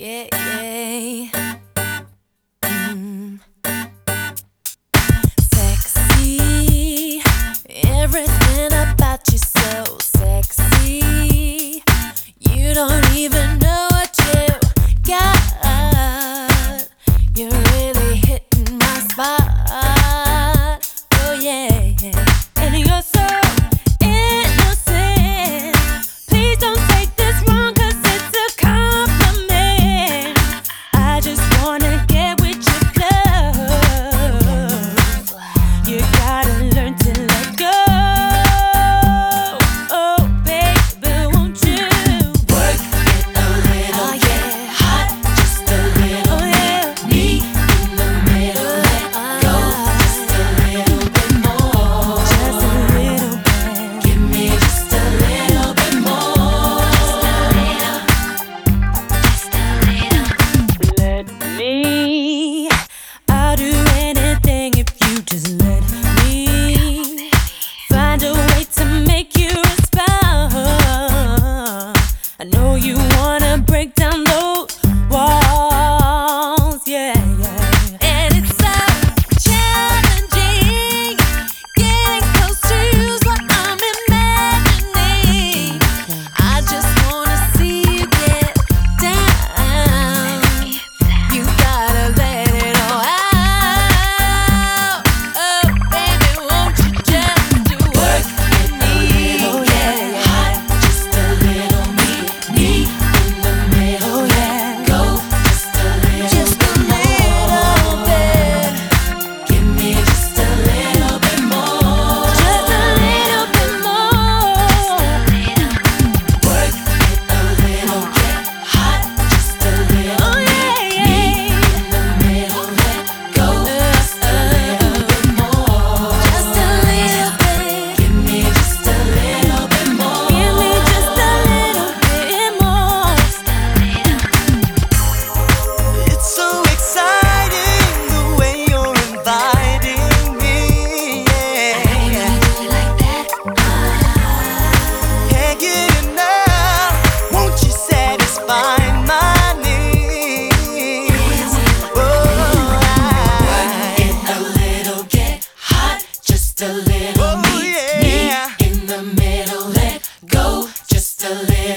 Yeah, yeah. Sexy, everything about you so sexy. You don't even know what you got. You're really hitting my spot. Oh yeah, yeah. And you're so innocent. Please don't take this wrong, 'cause it's a compliment. I just wanna get with your love. You gotta learn to let go. Oh baby, won't you work it a little, get hot just a little, me in the middle, let go just a little bit more, just a little bit. give me just a little bit more, just a little. Let me. I'll do anything if you just let me. Find a way to make you respond. I know you wanna break down those walls, yeah, yeah. And it's so challenging. Getting close to you's what I'm imagining. I just wanna see you get down. You gotta let it all out. Oh, baby, won't you just do Work it? it a little, get hot just a little, me in the middle, let go just a little Just a bit little more, bit. give me just a little bit more, Just a little bit more. work it a little, get hot just a little, Oh, yeah, me yeah. in the middle, let go just a little bit more, Just a little bit. give me just a little bit more, Give me just a little bit more. It's so exciting the way you're inviting me. Yeah, can't get enough. Won't you satisfy my needs? work it a little, get hot just a little, Oh, me yeah. in the middle, let go just a little.